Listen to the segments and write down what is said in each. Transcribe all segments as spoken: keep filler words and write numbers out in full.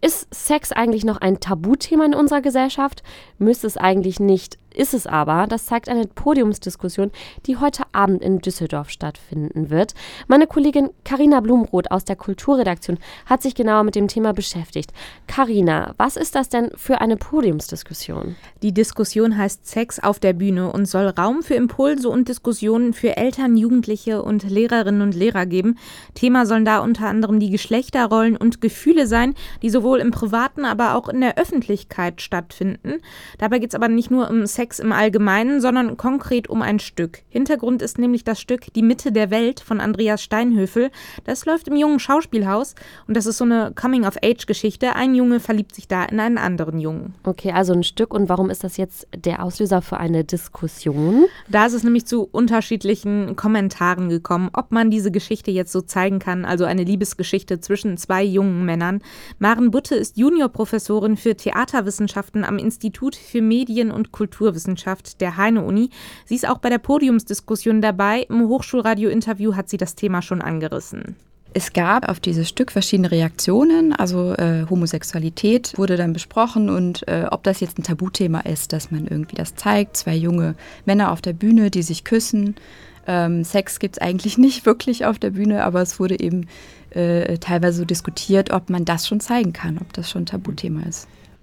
Ist Sex eigentlich noch ein Tabuthema in unserer Gesellschaft? Müsste es eigentlich nicht, ist es aber. Das zeigt eine Podiumsdiskussion, die heute Abend in Düsseldorf stattfinden wird. Meine Kollegin Carina Blumroth aus der Kulturredaktion hat sich genauer mit dem Thema beschäftigt. Carina, was ist das denn für eine Podiumsdiskussion? Die Diskussion heißt Sex auf der Bühne und soll Raum für Impulse und Diskussionen für Eltern, Jugendliche und Lehrerinnen und Lehrer geben. Thema sollen da unter anderem die Geschlechterrollen und Gefühle sein, die sowohl im Privaten, aber auch in der Öffentlichkeit stattfinden. Dabei geht es aber nicht nur um Sex im Allgemeinen, sondern konkret um ein Stück. Hintergrund ist nämlich das Stück Die Mitte der Welt von Andreas Steinhöfel. Das läuft im Jungen Schauspielhaus und das ist so eine Coming-of-Age-Geschichte. Ein Junge verliebt sich da in einen anderen Jungen. Okay, also ein Stück. Und warum ist das jetzt der Auslöser für eine Diskussion? Da ist es nämlich zu unterschiedlichen Kommentaren gekommen, ob man diese Geschichte jetzt so zeigen kann, also eine Liebesgeschichte zwischen zwei jungen Männern. Maren Butte ist Juniorprofessorin für Theaterwissenschaften am Institut für Medien- und Kulturwissenschaft der Heine-Uni. Sie ist auch bei der Podiumsdiskussion dabei. Im Hochschulradio-Interview hat sie das Thema schon angerissen. Es gab auf dieses Stück verschiedene Reaktionen, also äh, Homosexualität wurde dann besprochen und äh, ob das jetzt ein Tabuthema ist, dass man irgendwie das zeigt, zwei junge Männer auf der Bühne, die sich küssen. Ähm, Sex gibt es eigentlich nicht wirklich auf der Bühne, aber es wurde eben äh, teilweise so diskutiert, ob man das schon zeigen kann, ob das schon ein Tabuthema ist.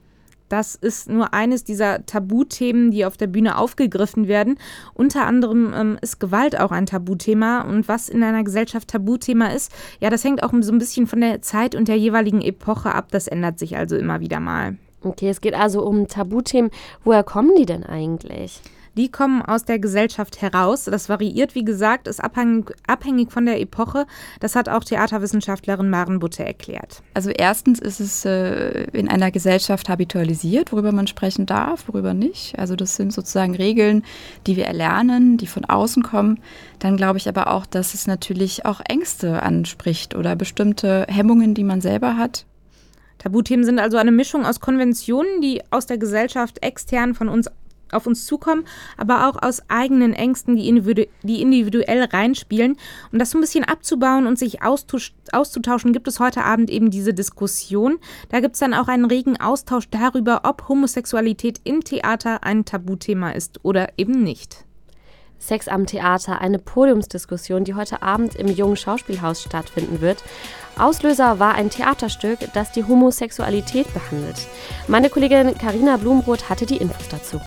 Das ist nur eines dieser Tabuthemen, die auf der Bühne aufgegriffen werden. Unter anderem ähm, ist Gewalt auch ein Tabuthema. Und was in einer Gesellschaft Tabuthema ist, ja, das hängt auch so ein bisschen von der Zeit und der jeweiligen Epoche ab. Das ändert sich also immer wieder mal. Okay, es geht also um Tabuthemen. Woher kommen die denn eigentlich? Die kommen aus der Gesellschaft heraus. Das variiert, wie gesagt, ist abhängig, abhängig von der Epoche. Das hat auch Theaterwissenschaftlerin Maren Butte erklärt. Also erstens ist es äh, in einer Gesellschaft habitualisiert, worüber man sprechen darf, worüber nicht. Also das sind sozusagen Regeln, die wir erlernen, die von außen kommen. Dann glaube ich aber auch, dass es natürlich auch Ängste anspricht oder bestimmte Hemmungen, die man selber hat. Tabuthemen sind also eine Mischung aus Konventionen, die aus der Gesellschaft extern von uns auf uns zukommen, aber auch aus eigenen Ängsten, die, individu- die individuell reinspielen. Um das so ein bisschen abzubauen und sich austusch- auszutauschen, gibt es heute Abend eben diese Diskussion. Da gibt es dann auch einen regen Austausch darüber, ob Homosexualität im Theater ein Tabuthema ist oder eben nicht. Sex am Theater, eine Podiumsdiskussion, die heute Abend im Jungen Schauspielhaus stattfinden wird. Auslöser war ein Theaterstück, das die Homosexualität behandelt. Meine Kollegin Carina Blumroth hatte die Infos dazu.